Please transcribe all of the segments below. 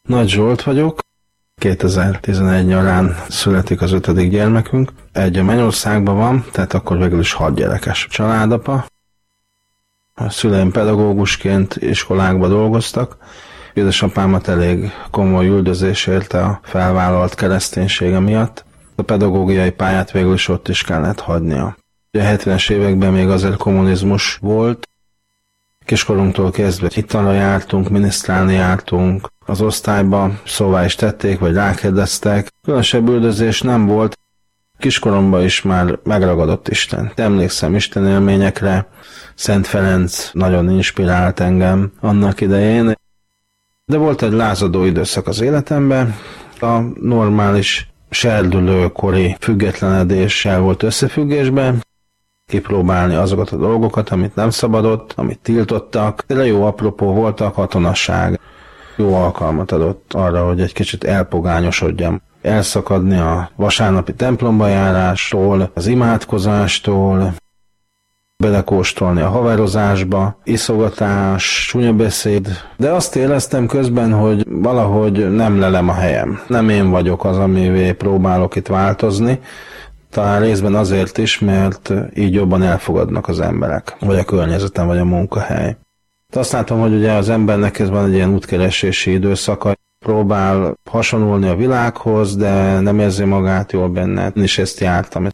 Nagy Zsolt vagyok. 2011 nyarán születik az 5. gyermekünk. Egy a Mennyországban van, tehát akkor végül is 6 gyerekes családapa. A szüleim pedagógusként iskolákban dolgoztak. Édesapámat elég komoly üldözés érte a felvállalt kereszténysége miatt. A pedagógiai pályát végül is ott is kellett hagynia. A 70-es években még azért kommunizmus volt. Kiskorunktól kezdve italra jártunk, minisztrálni jártunk. Az osztályba szóvá is tették, vagy rákérdeztek. Különösebb üldözés nem volt. Kiskoromban is már megragadott Isten. Emlékszem Isten élményekre. Szent Ferenc nagyon inspirált engem annak idején. De volt egy lázadó időszak az életemben. A normális serdülőkori függetlenedéssel volt összefüggésben. Kipróbálni azokat a dolgokat, amit nem szabadott, amit tiltottak. De jó apropó volt a katonasság. Jó alkalmat adott arra, hogy egy kicsit elpogányosodjam. Elszakadni a vasárnapi templomba járástól, az imádkozástól, belekóstolni a haverozásba, iszogatás, csúnya beszéd, de azt éreztem közben, hogy valahogy nem lelem a helyem. Nem én vagyok az, amivé próbálok itt változni, talán részben azért is, mert így jobban elfogadnak az emberek, vagy a környezetem, vagy a munkahely. De azt látom, hogy ugye az embernek ez van egy ilyen útkeresési időszaka, próbál hasonlulni a világhoz, de nem érzi magát jól benne. Én is ezt jártam.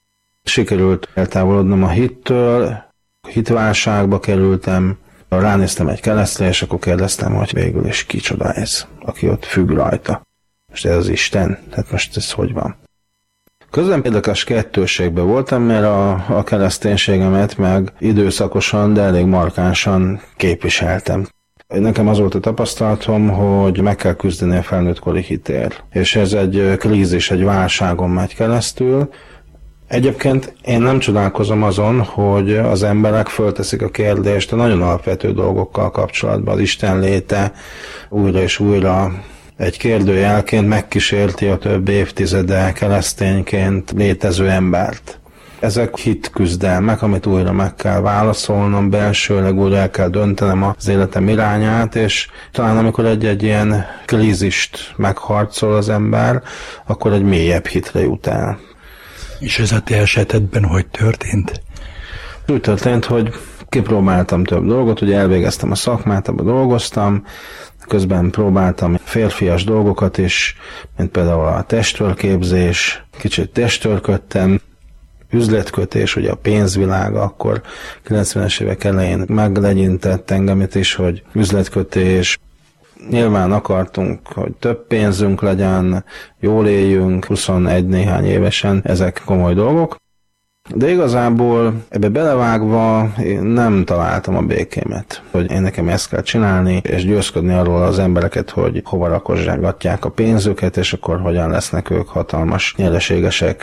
Sikerült eltávolodnom a hittől, hitválságba kerültem, ránéztem egy keresztre, és akkor kérdeztem, hogy végül is kicsoda ez, aki ott függ rajta. Most ez az Isten, tehát most ez hogy van? Közben érdekes kettőségben voltam, mert a kereszténységemet meg időszakosan, de elég markánsan képviseltem. Nekem az volt a tapasztalatom, hogy meg kell küzdeni a felnőttkori hitért. És ez egy krízis, egy válságon megy keresztül. Egyébként én nem csodálkozom azon, hogy az emberek fölteszik a kérdést a nagyon alapvető dolgokkal kapcsolatban. Az Isten léte újra és újra egy kérdőjelként megkísérti a több évtizede keresztényként létező embert. Ezek hitküzdelmek, amit újra meg kell válaszolnom, belsőleg újra el kell döntenem az életem irányát, és talán amikor egy ilyen krízist megharcol az ember, akkor egy mélyebb hitre jut el. És ez a te esetedben hogy történt? Úgy történt, hogy kipróbáltam több dolgot, ugye elvégeztem a szakmát, abban dolgoztam, közben próbáltam férfias dolgokat is, mint például a testtörképzés, kicsit testtörködtem, üzletkötés, ugye a pénzvilág akkor 90-es évek elején meglegyintett engemet is, hogy üzletkötés. Nyilván akartunk, hogy több pénzünk legyen, jól éljünk, 21 néhány évesen, ezek komoly dolgok. De igazából ebbe belevágva én nem találtam a békémet, hogy én nekem ezt kell csinálni, és győzködni arról az embereket, hogy hova rakozsálgatják a pénzüket, és akkor hogyan lesznek ők hatalmas nyereségesek.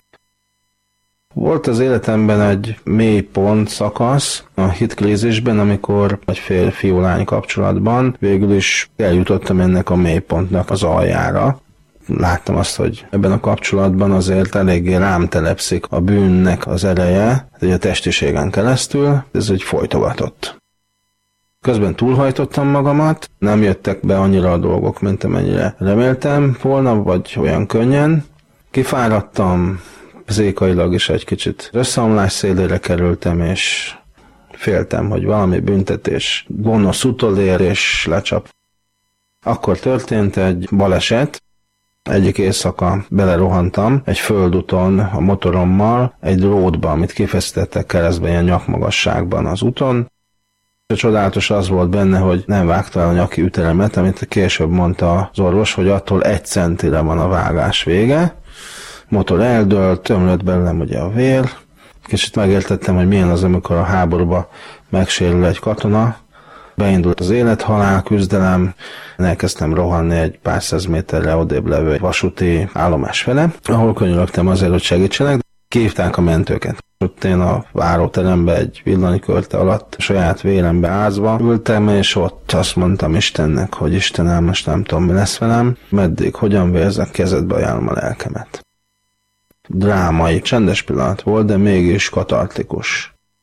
Volt az életemben egy mély pont szakasz a hitkrízisben, amikor egy férfi-lány kapcsolatban végül is eljutottam ennek a mélypontnak az aljára. Láttam azt, hogy ebben a kapcsolatban azért eléggé rám telepszik a bűnnek az ereje, a testiségen keresztül, ez egy folytogatott. Közben túlhajtottam magamat, nem jöttek be annyira a dolgok, mint amennyire reméltem volna, vagy olyan könnyen. Kifáradtam, pszichikailag is egy kicsit összeomlás szélére kerültem, és féltem, hogy valami büntetés gonosz utolér és lecsap. Akkor történt egy baleset, egyik éjszaka belerohantam egy földúton a motorommal, egy drótba, amit kifeszítettek keresztbe ilyen nyakmagasságban az úton. A csodálatos az volt benne, hogy nem vágta el a nyaki üteremet, amit később mondta az orvos, hogy attól 1 centire van a vágás vége. Motor eldőlt, tömlött belőlem ugye a vér. Kicsit megértettem, hogy milyen az, amikor a háborúba megsérül egy katona. Beindult az élet-halál küzdelem, elkezdtem rohanni egy pár száz méterre odébb levő egy vasúti állomás fele, ahol könyörögtem azért, hogy segítsenek. Kihívták a mentőket. Ott én a váróterembe egy villanykörte alatt saját vérembe ázva ültem, és ott azt mondtam Istennek, hogy Istenem, most nem tudom, mi lesz velem, meddig, hogyan vérzek, kezedbe ajánlom a lelkemet. Drámai, csendes pillanat volt, de mégis katartikus.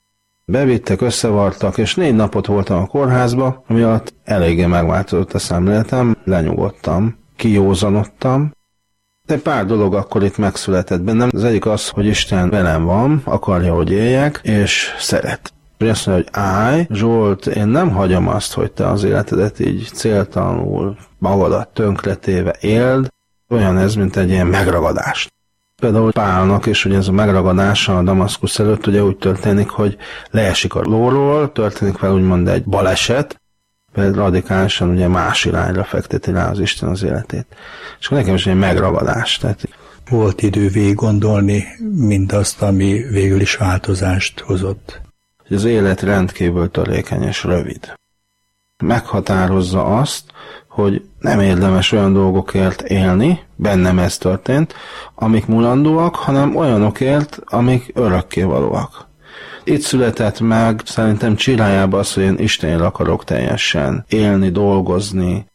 Bevittek, összevartak, és 4 napot voltam a kórházba, ami alatt eléggé megváltozott a szemléletem, lenyugodtam, kijózanodtam. De pár dolog akkor itt megszületett bennem. Az egyik az, hogy Isten velem van, akarja, hogy éljek, és szeret. És azt mondja, hogy állj, Zsolt, én nem hagyom azt, hogy te az életedet így céltalanul, magadat tönkretéve éld. Olyan ez, mint egy ilyen megragadás. Például Pálnak is, hogy ez a megragadása a Damaszkusz előtt ugye úgy történik, hogy leesik a lóról, történik vele úgymond egy baleset, például radikálisan ugye más irányra fekteti rá az Isten az életét. És akkor nekem is egy megragadás. Tehát volt idő végig gondolni mindazt, ami végül is változást hozott. Az élet rendkívül törékeny és rövid. Meghatározza azt, hogy nem érdemes olyan dolgokért élni, bennem ez történt, amik mulandóak, hanem olyanokért, amik örökkévalóak. Itt született meg szerintem csirájában az, hogy én Istenért akarok teljesen élni, dolgozni.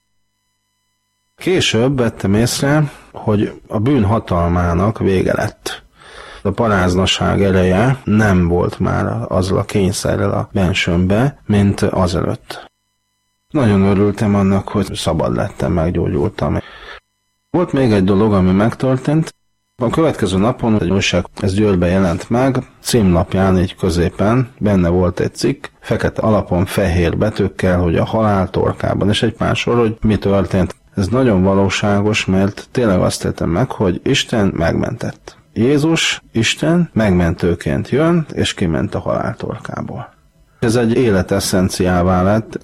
Később vettem észre, hogy a bűn hatalmának vége lett. A paráznaság ereje nem volt már azzal a kényszerrel a bensőmbe, mint azelőtt. Nagyon örültem annak, hogy szabad lettem, meggyógyultam. Volt még egy dolog, ami megtörtént. A következő napon egy újság, ez Győrbe jelent meg, címlapján így középen benne volt egy cikk, fekete alapon fehér betűkkel, hogy a halál torkában, és egy pár sor, hogy mi történt. Ez nagyon valóságos, mert tényleg azt tettem meg, hogy Isten megmentett. Jézus, Isten megmentőként jön, és kiment a halál torkából. Ez egy élet eszenciává lett.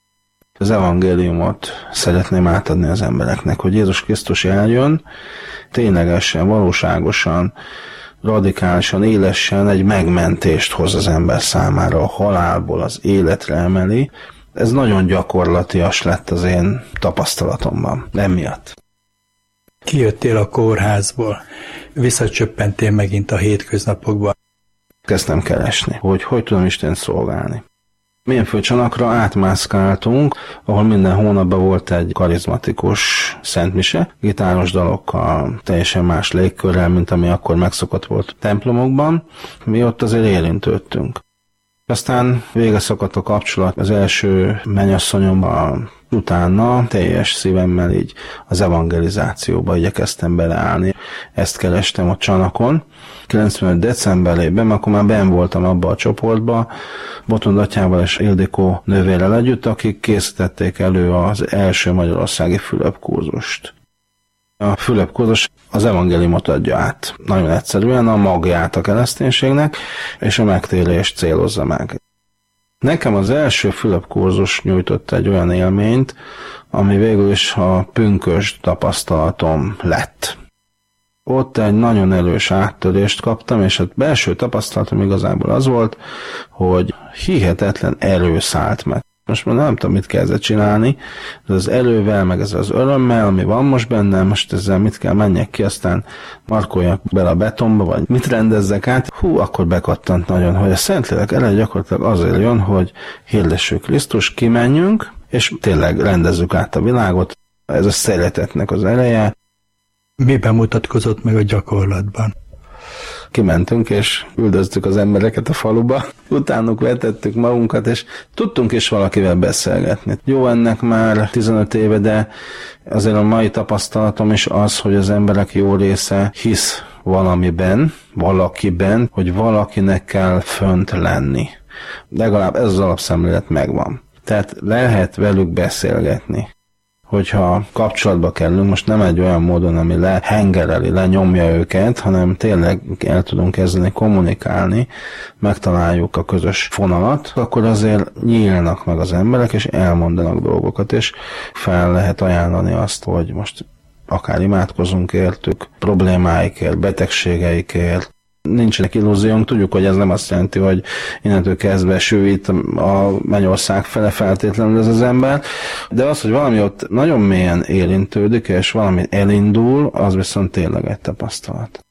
Az evangéliumot szeretném átadni az embereknek, hogy Jézus Krisztus eljön, ténylegesen, valóságosan, radikálisan, élesen egy megmentést hoz az ember számára, a halálból az életre emeli. Ez nagyon gyakorlatias lett az én tapasztalatomban, emiatt. Kijöttél a kórházból, visszacsöppentél megint a hétköznapokba. Kezdtem keresni, hogy tudom Istent szolgálni. Mélyföldcsanakra átmászkáltunk, ahol minden hónapban volt egy karizmatikus szentmise, gitáros dalokkal, teljesen más légkörrel, mint ami akkor megszokott volt templomokban. Mi ott azért érintődtünk. Aztán vége szakadt a kapcsolat az első mennyasszonyommal, utána teljes szívemmel így az evangelizációba igyekeztem beleállni. Ezt kerestem a Csanakon. 95. decemberében, akkor már benn voltam abba a csoportba, Botond atyával és Ildikó nővérrel együtt, akik készítették elő az első magyarországi Fülöp-kurzust. A Fülöp-kurzus az evangéliumot adja át. Nagyon egyszerűen a magját a kereszténységnek, és a megtérést célozza meg. Nekem az első Fülöp-kurzus nyújtott egy olyan élményt, ami végül is a pünkösd tapasztalatom lett. Ott egy nagyon erős áttörést kaptam, és a belső tapasztalatom igazából az volt, hogy hihetetlen erő szállt meg. Most már nem tudom, mit kezdett csinálni, de az erővel, meg ez az örömmel, ami van most bennem, most ezzel mit kell, menjek ki, aztán markoljak bele a betonba, vagy mit rendezzek át. Akkor bekattant nagyon, hogy a Szentlélek ereje gyakorlatilag azért jön, hogy hirdessük Krisztus, kimenjünk, és tényleg rendezzük át a világot. Ez a szeretetnek az ereje. Miben mutatkozott meg a gyakorlatban? Kimentünk, és üldöztük az embereket a faluba, utánuk vetettük magunkat, és tudtunk is valakivel beszélgetni. Jó, ennek már 15 éve, de azért a mai tapasztalatom is az, hogy az emberek jó része hisz valamiben, valakiben, hogy valakinek kell fönt lenni. Legalább ez az alapszemlélet megvan. Tehát lehet velük beszélgetni. Hogyha kapcsolatba kerülünk, most nem egy olyan módon, ami lehengereli, lenyomja őket, hanem tényleg el tudunk kezdeni kommunikálni, megtaláljuk a közös fonalat, akkor azért nyílnak meg az emberek, és elmondanak dolgokat, és fel lehet ajánlani azt, hogy most akár imádkozunk értük, problémáikért, betegségeikért. Nincsenek illúziónk, tudjuk, hogy ez nem azt jelenti, hogy innentől kezdve sűvít a mennyország fele feltétlenül ez az ember, de az, hogy valami ott nagyon mélyen érintődik, és valami elindul, az viszont tényleg egy tapasztalat.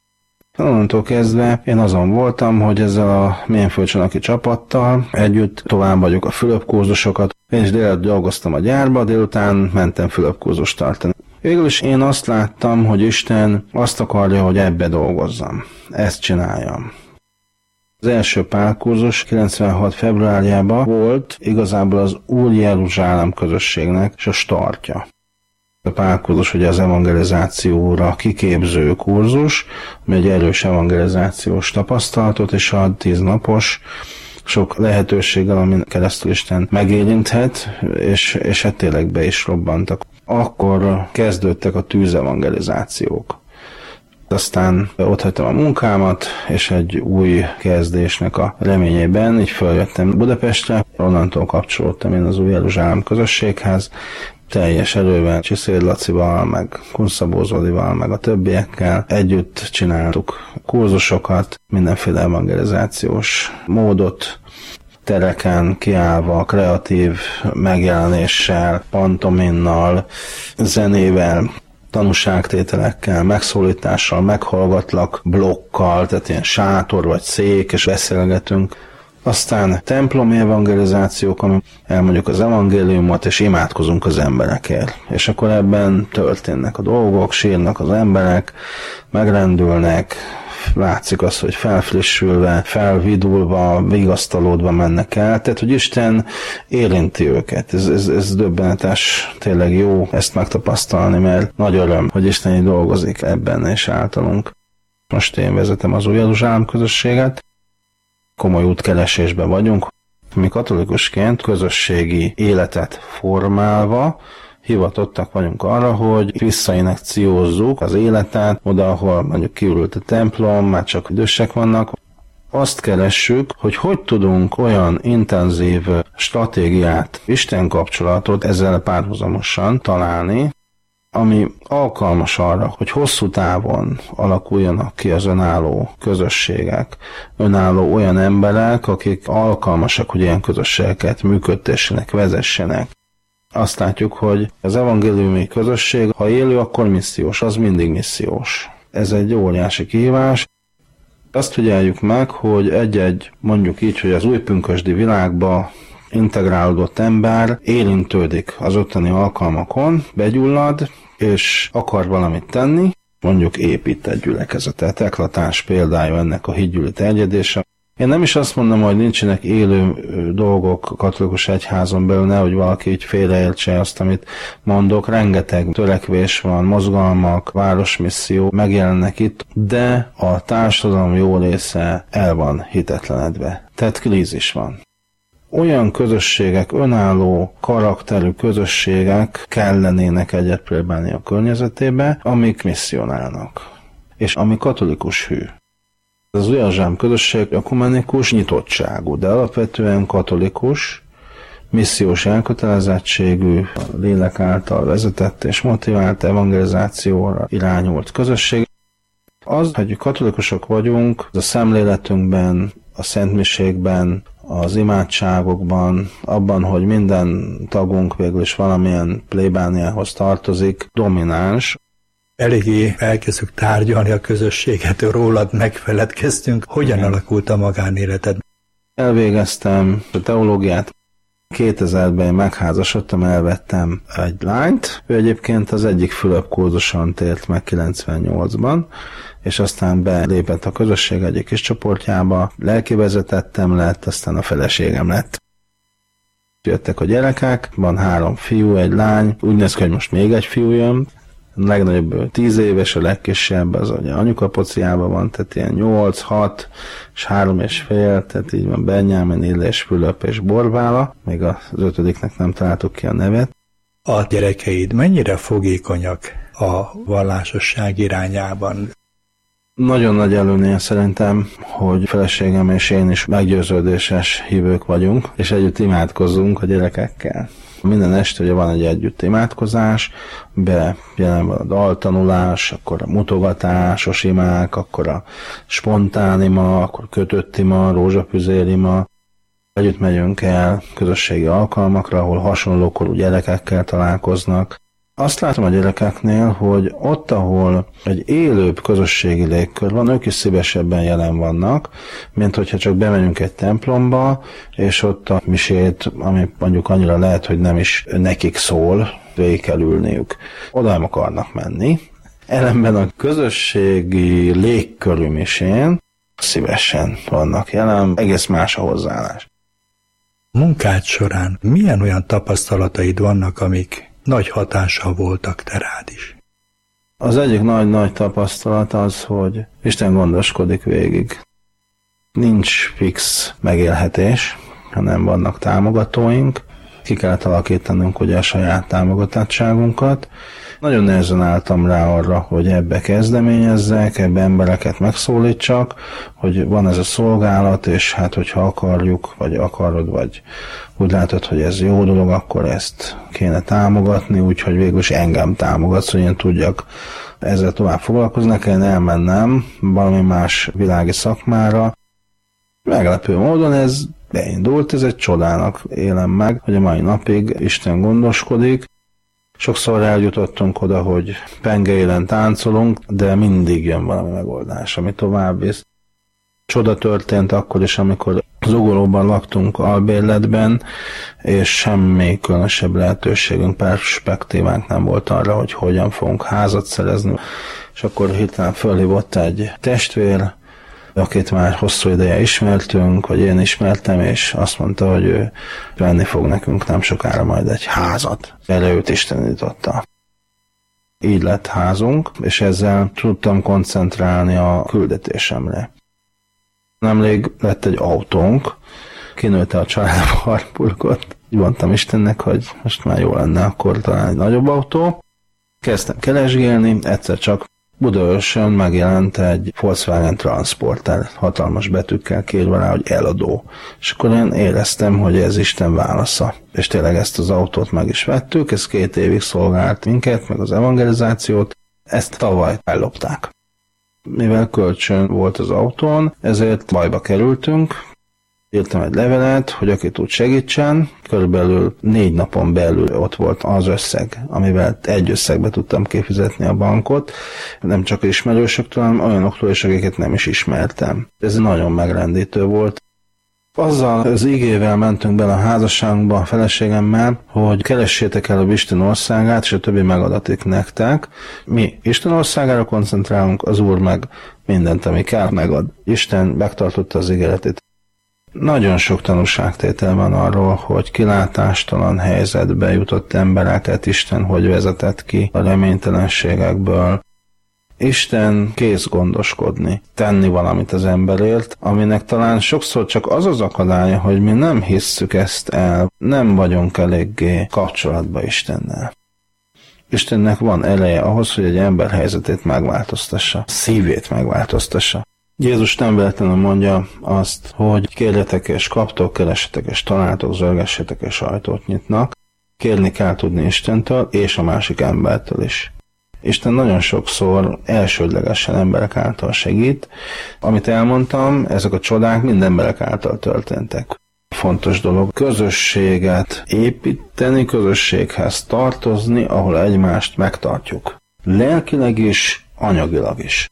Onnantól kezdve én azon voltam, hogy ezzel a Mélyföldcsanaki csapattal együtt tovább vagyok a Fülöp-kurzusokat. Én is délután dolgoztam a gyárba, délután mentem Fülöp-kurzust tartani. Végül is én azt láttam, hogy Isten azt akarja, hogy ebbe dolgozzam. Ezt csináljam. Az első pálkurzus 96. februárjában volt igazából az Új Jeruzsálem közösségnek és a startja. A pálkurzus ugye az evangelizációra kiképző kurzus, ami egy erős evangelizációs tapasztalatot is ad, 10 napos, sok lehetőséggel, amin keresztül Isten megérinthet, és hát tényleg be is robbantak. Akkor kezdődtek a tűzevangelizációk. Aztán otthagytam a munkámat, és egy új kezdésnek a reményében így följöttem Budapestre, onnantól kapcsolódtam én az Új Jeruzsálem közösséghez, teljes erővel Csiszér Lacival, meg Kunszabó Zolival, meg a többiekkel együtt csináltuk kurzusokat, mindenféle evangelizációs módot, tereken kiállva, kreatív megjelenéssel, pantominnal, zenével, tanúságtételekkel, megszólítással, meghallgatlak, blokkal, tehát ilyen sátor vagy szék, és beszélgetünk. Aztán templomi evangelizációk, ami elmondjuk az evangéliumot, és imádkozunk az emberekért. És akkor ebben történnek a dolgok, sírnak az emberek, megrendülnek, látszik az, hogy felfrissülve, felvidulva, vigasztalódva mennek el, tehát hogy Isten érinti őket. Ez döbbenetes, tényleg jó ezt megtapasztalni, mert nagy öröm, hogy Isten így dolgozik ebben és általunk. Most én vezetem az Új Jeruzsálem közösséget, komoly útkeresésben vagyunk. Mi katolikusként közösségi életet formálva hivatottak vagyunk arra, hogy visszainjekciózzuk az életet, oda, ahol mondjuk kiürült a templom, már csak idősek vannak. Azt keressük, hogy tudunk olyan intenzív stratégiát, Isten kapcsolatot ezzel párhuzamosan találni, ami alkalmas arra, hogy hosszú távon alakuljanak ki az önálló közösségek, önálló olyan emberek, akik alkalmasak, hogy ilyen közösségeket működtessenek, vezessenek. Azt látjuk, hogy az evangéliumi közösség, ha élő, akkor missziós, az mindig missziós. Ez egy óriási kihívás. Azt figyeljük meg, hogy egy-egy, mondjuk így, hogy az újpünkösdi világba integrálódott ember érintődik az ottani alkalmakon, begyullad, és akar valamit tenni, mondjuk épít egy gyülekezetet. Eklatás példája ennek a hitgyűli terjedése. Én nem is azt mondom, hogy nincsenek élő dolgok a katolikus egyházon belül, nehogy valaki így félreértse azt, amit mondok. Rengeteg törekvés van, mozgalmak, városmisszió megjelennek itt, de a társadalom jó része el van hitetlenedve. Tehát krízis van. Olyan közösségek, önálló karakterű közösségek kellenének egyet próbálni a környezetébe, amik misszionálnak, és ami katolikus hű. Az Új Jeruzsálem közösség ökumenikus nyitottságú, de alapvetően katolikus, missziós elkötelezettségű, a lélek által vezetett és motivált evangelizációra irányult közösség. Az, hogy katolikusok vagyunk, a szemléletünkben, a szentmiségben, az imádságokban, abban, hogy minden tagunk végül is valamilyen plébániához tartozik, domináns. Eléggé elkezdtük tárgyalni a közösséget, rólad megfeledkeztünk. Hogyan alakult a magánéleted? Elvégeztem a teológiát. 2000-ben megházasodtam, elvettem egy lányt. Ő egyébként az egyik Fülöp kurzuson tért meg 98-ban, és aztán belépett a közösség egyik kis csoportjába, lelkivezetettem lett, aztán a feleségem lett. Jöttek a gyerekek, van 3 fiú, egy lány, úgy néz ki, hogy most még egy fiú jön. A legnagyobb 10 éves, a legkisebb az ugye anyukapociában van, tehát ilyen 8, 6 és 3,5, tehát így van Benyámin, Illés, Fülöp és Borbála, még az 5-nek nem találtuk ki a nevet. A gyerekeid mennyire fogékonyak a vallásosság irányában? Nagyon nagy előnye szerintem, hogy feleségem és én is meggyőződéses hívők vagyunk, és együtt imádkozzunk a gyerekekkel. Minden este ugye van egy együtt imádkozás, jelen van a daltanulás, akkor a mutogatásos imák, akkor a spontán ima, akkor kötött ima, rózsapüzér ima. Együtt megyünk el közösségi alkalmakra, ahol hasonló korú gyerekekkel találkoznak. Azt látom a gyerekeknél, hogy ott, ahol egy élőbb közösségi légkör van, ők is szívesebben jelen vannak, mint hogyha csak bemegyünk egy templomba, és ott a misét, ami mondjuk annyira lehet, hogy nem is nekik szól, végig kell ülniük. Oda nem akarnak menni. Ellenben a közösségi légkörű misén szívesen vannak jelen, egész más a hozzáállás. Munkád során milyen olyan tapasztalataid vannak, amik nagy hatással voltak te rád is? Az egyik nagy tapasztalat az, hogy Isten gondoskodik végig. Nincs fix megélhetés, hanem vannak támogatóink. Ki kellett alakítanunk ugye a saját támogatottságunkat. Nagyon nehezen álltam rá arra, hogy ebbe kezdeményezzek, ebbe embereket megszólítsak, hogy van ez a szolgálat, és hát hogyha akarjuk, vagy akarod, vagy úgy látod, hogy ez jó dolog, akkor ezt kéne támogatni, úgyhogy végül is engem támogatsz, hogy én tudjak ezzel tovább foglalkozni, kellene elmennem valami más világi szakmára. Meglepő módon ez beindult, ez egy csodának élem meg, hogy a mai napig Isten gondoskodik. Sokszor eljutottunk oda, hogy penge élen táncolunk, de mindig jön valami megoldás, ami tovább visz. Csoda történt akkor is, amikor Zugolóban laktunk albérletben, és semmi különösebb lehetőségünk, perspektívánk nem volt arra, hogy hogyan fogunk házat szerezni. És akkor hirtelen fölhívott egy testvér, akit már hosszú ideje ismertünk, vagy én ismertem, és azt mondta, hogy ő venni fog nekünk nem sokára majd egy házat. Erre őt istenította. Így lett házunk, és ezzel tudtam koncentrálni a küldetésemre. Nemrég lett egy autónk, kinőtte a család a harpulkot. Így mondtam Istennek, hogy most már jó lenne akkor talán egy nagyobb autó. Kezdtem keresgélni, egyszer csak Budaörsön megjelent egy Volkswagen Transporter, hatalmas betűkkel kérve rá, hogy eladó. És akkor én éreztem, hogy ez Isten válasza. És tényleg ezt az autót meg is vettük, ez 2 évig szolgált minket, meg az evangelizációt, ezt tavaly ellopták. Mivel kölcsön volt az autón, ezért bajba kerültünk. Írtam egy levelet, hogy aki tud segítsen, körülbelül 4 napon belül ott volt az összeg, amivel egy összegbe tudtam kifizetni a bankot, nem csak ismerősöktől, hanem olyanoktól is, akiket nem is ismertem. Ez nagyon megrendítő volt. Azzal az igével mentünk bele a házasságunkba a feleségemmel, hogy keressétek el a Isten országát, és a többi megadatik nektek. Mi Isten országára koncentrálunk, az Úr meg mindent, ami kell, megad. Isten megtartotta az ígéretét. Nagyon sok tanúságtétel van arról, hogy kilátástalan helyzetbe jutott embereket Isten hogy vezetett ki a reménytelenségekből. Isten kész gondoskodni, tenni valamit az emberért, aminek talán sokszor csak az az akadálya, hogy mi nem hisszük ezt el, nem vagyunk eléggé kapcsolatba Istennel. Istennek van ereje ahhoz, hogy egy ember helyzetét megváltoztassa, szívét megváltoztassa. Jézus nem véletlenül mondja azt, hogy kérjetek és kaptok, keresetek és találtok, zörgessetek és ajtót nyitnak. Kérni kell tudni Istentől és a másik embertől is. Isten nagyon sokszor elsődlegesen emberek által segít. Amit elmondtam, ezek a csodák mind emberek által történtek. Fontos dolog közösséget építeni, közösséghez tartozni, ahol egymást megtartjuk. Lelkileg is, anyagilag is.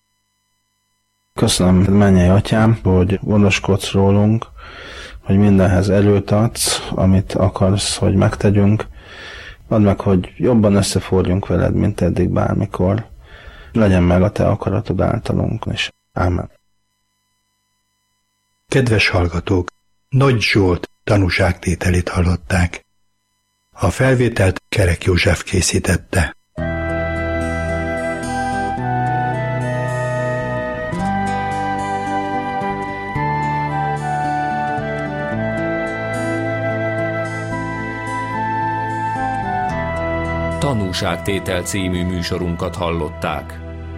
Köszönöm, mennyei Atyám, hogy gondoskodsz rólunk, hogy mindenhez erőt adsz, amit akarsz, hogy megtegyünk. Add meg, hogy jobban összeforjunk veled, mint eddig bármikor. Legyen meg a te akaratod általunk is. Ámen. Kedves hallgatók, Nagy Zsolt tanúságtételét hallották. A felvételt Kerek József készítette. Tanúságtétel című műsorunkat hallották.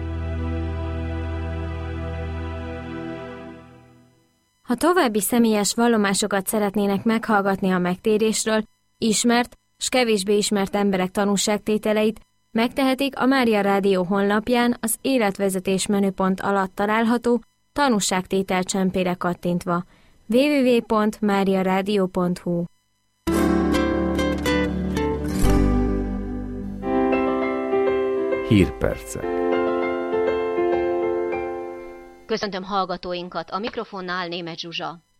Ha további személyes vallomásokat szeretnének meghallgatni a megtérésről, ismert s kevésbé ismert emberek tanúságtételeit, megtehetik a Mária Rádió honlapján az életvezetés menüpont alatt található tanúságtétel csempére kattintva. www.mariaradio.hu. Hírpercek. Köszöntöm hallgatóinkat, a mikrofonnál Németh Zsuzsa.